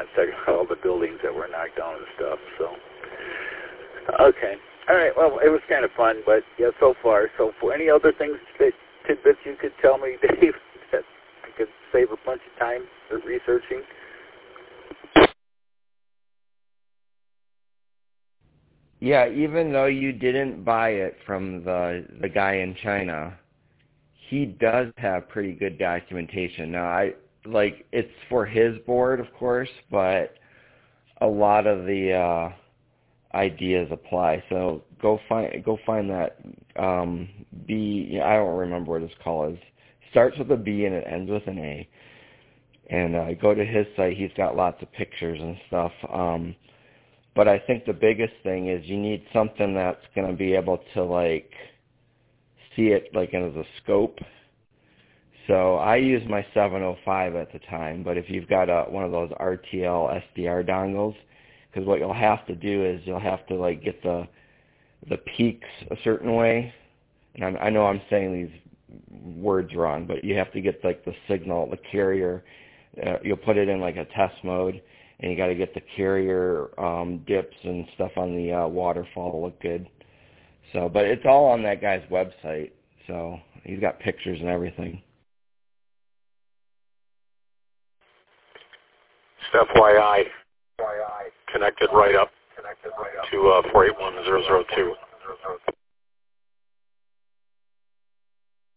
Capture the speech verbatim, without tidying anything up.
on second, all the buildings that were knocked down and stuff. So, okay. All right, well, it was kind of fun, but yeah, so far, so for any other things, that tidbits you could tell me, Dave, that I could save a bunch of time for researching? Yeah, even though you didn't buy it from the the guy in China, he does have pretty good documentation. Now, I like it's for his board, of course, but a lot of the uh, ideas apply. So go find go find that um, B. I don't remember what his call is. Starts with a B and it ends with an A. And uh, go to his site. He's got lots of pictures and stuff. Um, but I think the biggest thing is you need something that's going to be able to like see it like as a scope. So I used my seven oh five at the time, but if you've got a, one of those R T L S D R dongles, because what you'll have to do is you'll have to like get the the peaks a certain way. And I'm, I know I'm saying these words wrong, but you have to get like the signal, the carrier. Uh, you'll put it in like a test mode, and you got to get the carrier um, dips and stuff on the uh, waterfall to look good. So, but it's all on that guy's website. So he's got pictures and everything. F Y I, connected right up to uh, four eight one zero zero two.